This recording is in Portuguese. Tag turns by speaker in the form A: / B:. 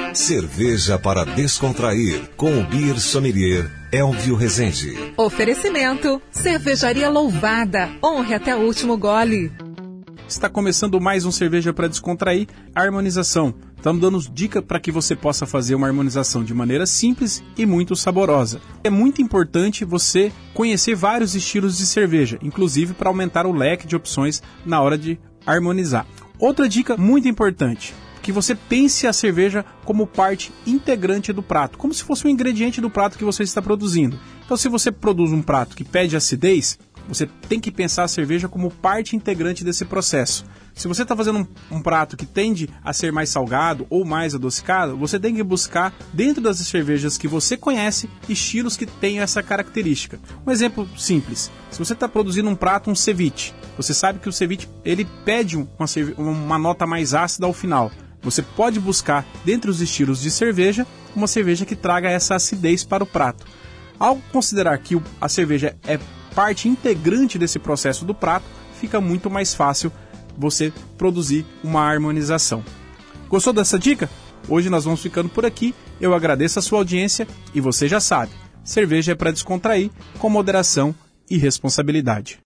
A: Cerveja para descontrair, com o Beer Sommelier Elvio Rezende.
B: Oferecimento, Cervejaria Louvada, honre até o último gole.
C: Está começando mais um Cerveja para Descontrair, a harmonização. Estamos dando dicas para que você possa fazer uma harmonização de maneira simples e muito saborosa. É muito importante você conhecer vários estilos de cerveja, inclusive para aumentar o leque de opções na hora de harmonizar. Outra dica muito importante, que você pense a cerveja como parte integrante do prato, como se fosse um ingrediente do prato que você está produzindo. Então, se você produz um prato que pede acidez, você tem que pensar a cerveja como parte integrante desse processo. Se você está fazendo um prato que tende a ser mais salgado ou mais adocicado, você tem que buscar, dentro das cervejas que você conhece, estilos que tenham essa característica. Um exemplo simples. Se você está produzindo um prato, um ceviche, você sabe que o ceviche ele pede uma nota mais ácida ao final. Você pode buscar, dentre os estilos de cerveja, uma cerveja que traga essa acidez para o prato. Ao considerar que a cerveja é parte integrante desse processo do prato, fica muito mais fácil você produzir uma harmonização. Gostou dessa dica? Hoje nós vamos ficando por aqui. Eu agradeço a sua audiência e você já sabe, cerveja é para descontrair com moderação e responsabilidade.